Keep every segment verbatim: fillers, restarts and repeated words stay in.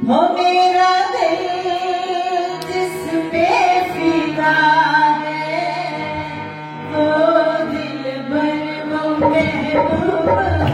हो मेरा दिल जिस पे फिदा है, वो दिल भर वो महबूब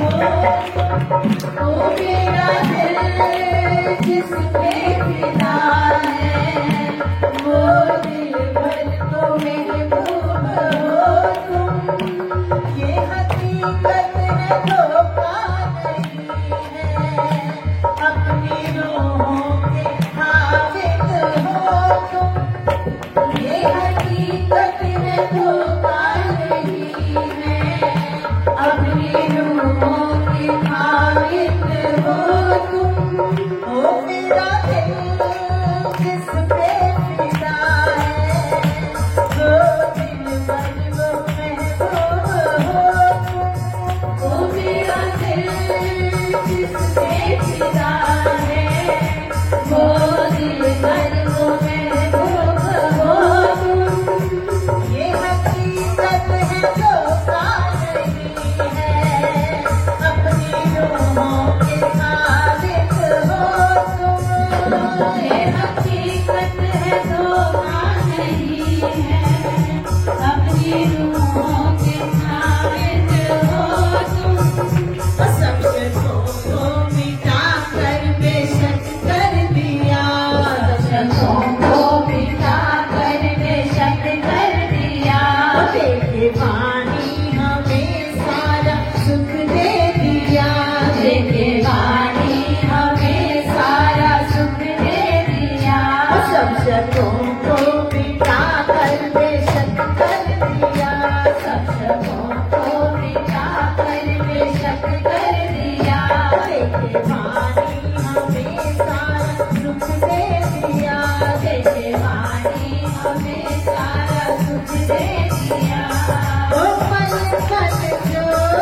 हो। हो मेरा दिल जिस पे फिदा है, वो दिल भर तो महबूब हो तुम। ये हकीकत है धोखा नहीं है, अपनी रूहों के हाफिज हो तुम। ये हकीकत है धोखा नहीं है, अपनी रूहों के हाफिज हो तुम। हो मेरा दिल जिस पे फिदा है, वो दिल भर वो महबूब हो तुम। हो मेरा दिल जिस पे फिदा है, वो दिल भर वो महबूब हो तुम। ये हकीकत है धोखा नहीं है, अपनी रूहों के खालिक हो तुम। ये हकीकत है धोखा नहीं है, अपनी रूहों के खालिक हो तुम। सब शकों को मिटा कर बेशक कर दिया, शकों को मिटा कर बेशक कर दिया। देखे वाणी हमें सारा सुख दे दिया, देखे वाणी हमें सारा सुख दे दिया। सब शकों को मिटा कर बेशक कर दिया, सब शकों को मिटा कर बेशक कर दिया। देखे वाणी हमें सारा सुख दे दिया, देखे वाणी हमें सारा सुख दे दिया। ओ पल पल जो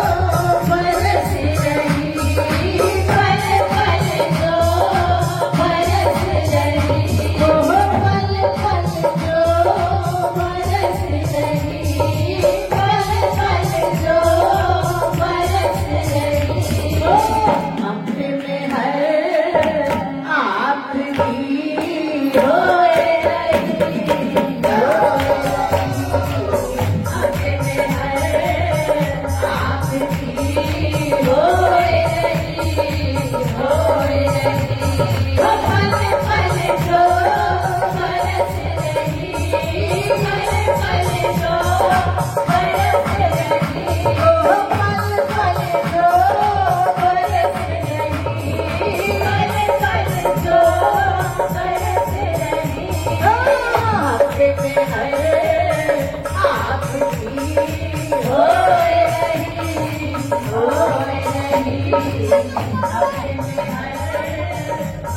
बरस रही, पल पल जो बरस रही, ओ पल पल जो बरस रही, पल पल जो बरस रही। ओ अपने में हर आपकी रोए रही, रोए रही। अपने में हर आपकी रोए रही, रोए रही। ओ पल पल जो बरस रही, पल पल जो बरस रही, ओ पल पल जो बरस रही, पल पल जो बरस रही। अपने में हर आपकी रोए रही, रोए रही। अपने में हर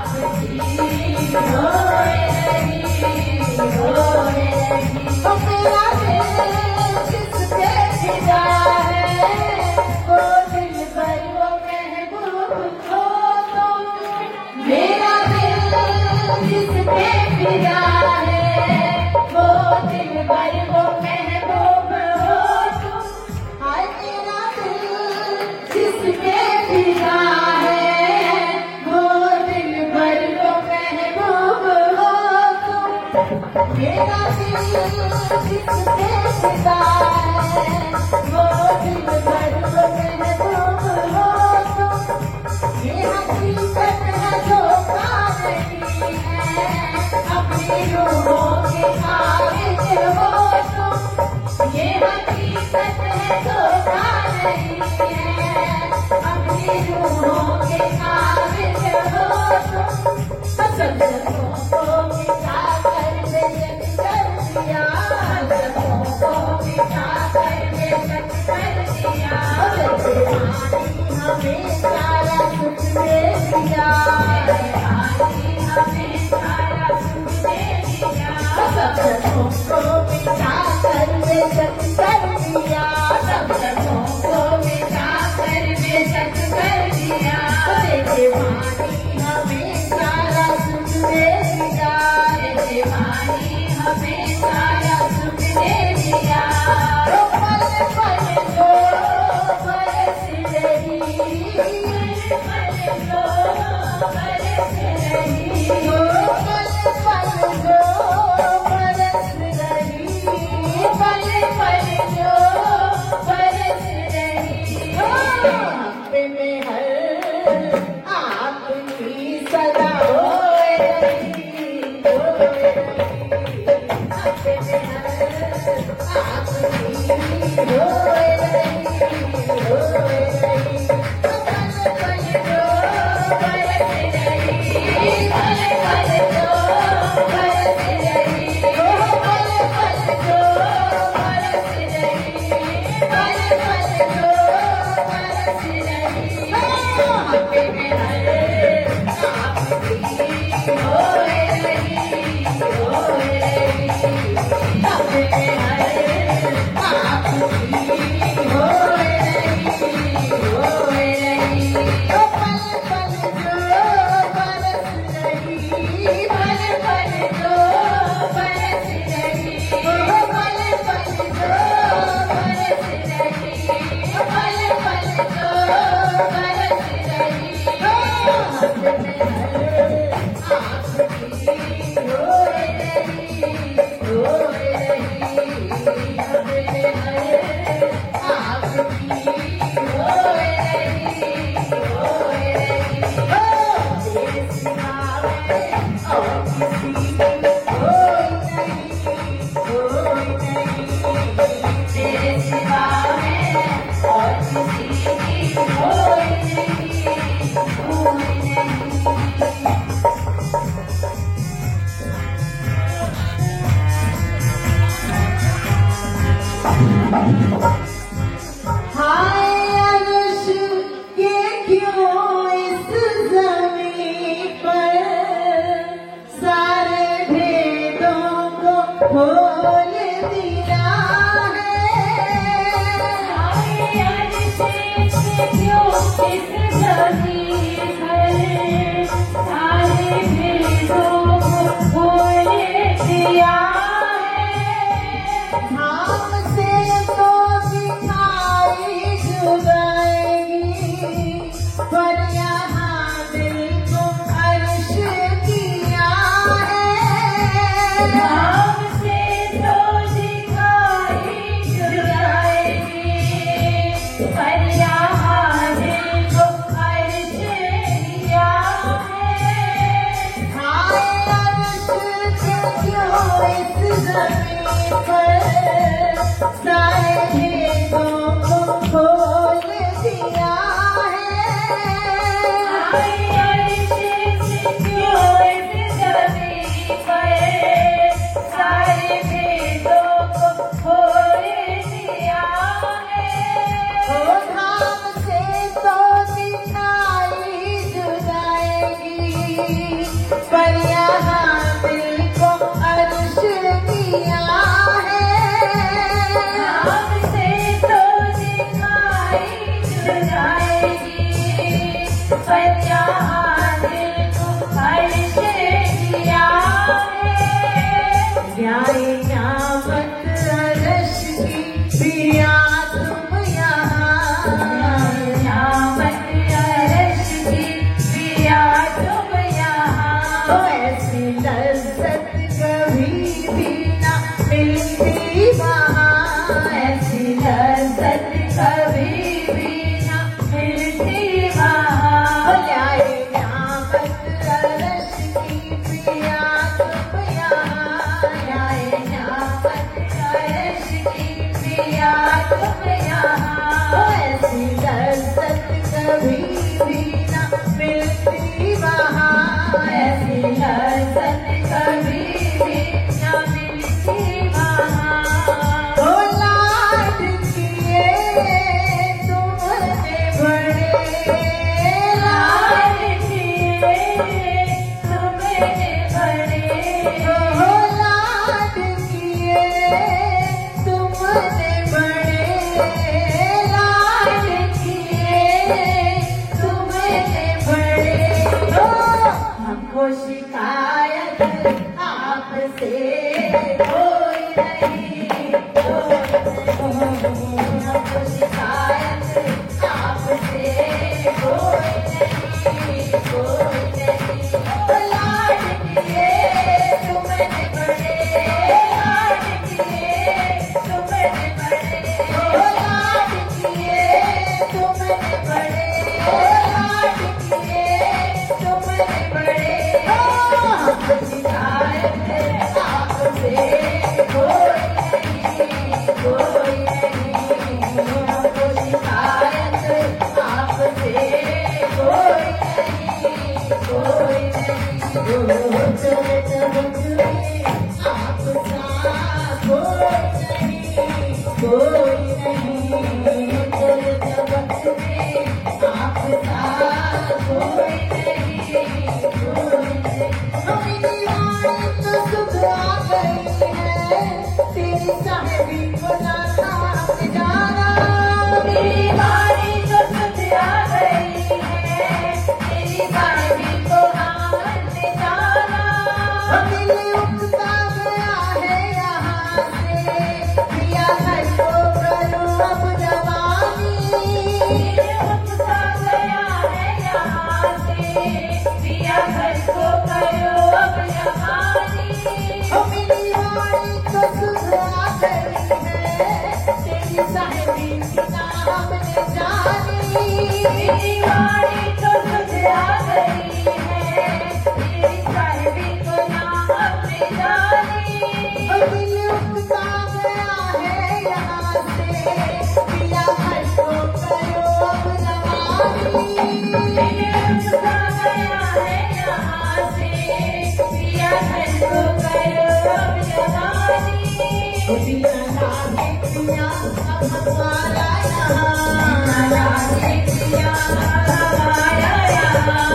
आपकी रोए रही, रोए रही। ओ मेरा दिल जिस पे फिदा है, वो दिल भर वो महबूब हो तुम। मेरा दिल जिस पे फिदा है, वो दिल भर वो महबूब हो तुम। हाय मेरा दिल जिस पे फिदा है, वो दिल भर वो महबूब हो तुम। मेरा दिल जिस पे फिदा है, वो दिल भर वो महबूब हो तुम। ये हकीकत है धोखा नहीं है, अपनी रूहों के खालिक हो तुम। ये हकीकत है धोखा नहीं है, अपनी रूहों के खालिक हो तुम। सब शकों को मिटा कर बेशक कर दिया, शकों को मिटा कर बेशक कर दिया। देखे वाणी हमें सारा सुख दे दिया, देखे वाणी हमें सारा सुख दे दिया। सब शकों को मिटा कर बेशक कर दिया, सब शकों को मिटा कर बेशक कर दिया। देखे वाणी हमें सारा सुख दे दिया, देखे वाणी हमें सारा सुख दे दिया। ओ पल पल जो बरस रही, पल पल जो बरस कोई नहीं, कोई नहीं।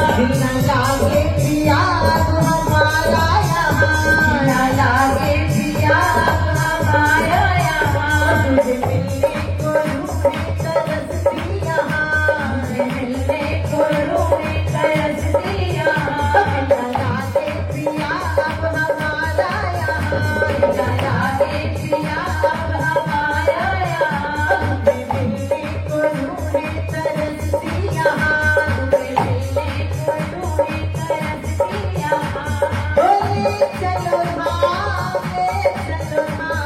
बिना लागे पिया हमारा यहाँ, बिना लागे पिया हमारा यहाँ, तुझे मिलने को रूहें तरसती यहाँ, तुझे मिलने को रूहें तरसती यहाँ, बिना लागे पिया हमारा यहाँ, बिना लागे पिया हमारा यहाँ, तुझे मिलने को रूहें तरसती यहाँ, तुझे मिलने को रूहें तरसती यहाँ। बोले चलो भावे चलो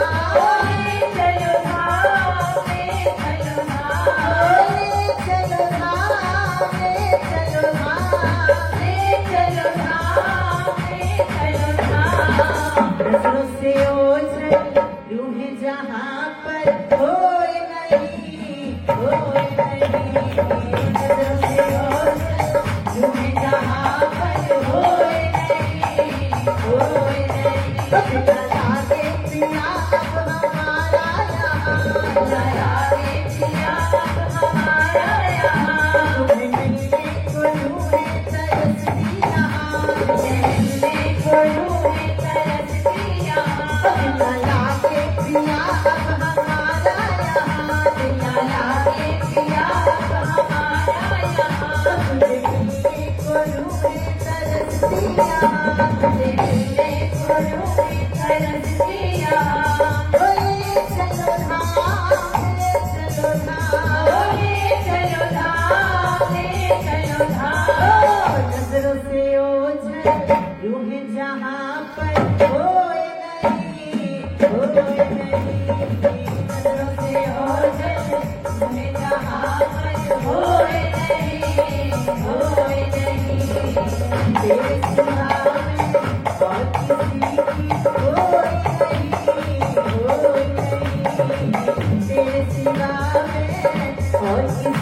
भावे चलो भावे चलो भावे चलो भावे चलो भावे चलो भावे चलो भावे नजरों से ओझल रूहें जहाँ पर होए नहीं होए नहीं, नजरों से ओझल रूहें जहाँ पर होए नहीं होए नहीं, बिना लागे पिया हमारा यहाँ, बिना लागे पिया हमारा यहाँ, तुम्हें मिलने को रूहें तरसती यहाँ, तुम्हें मिलने को रूहें तरसती यहाँ, बिना लागे पिया हमारा यहाँ, बिना लागे पिया हमारा यहाँ, तुझे मिलने को रूहें तरसती यहाँ, तुझे मिलने को रूहें तरसती यहाँ। बोले चलो धामे चलो धामे चलो धामे चलो धामे, नजरों से ओझल रूहें जहाँ पर होए नहीं होए नहीं, नजरों से ओझल रूहें जहाँ पर होए नहीं होए नहीं, तेरे सिवा में और किसी की होए नहीं होए नहीं, तेरे सिवा में और किसी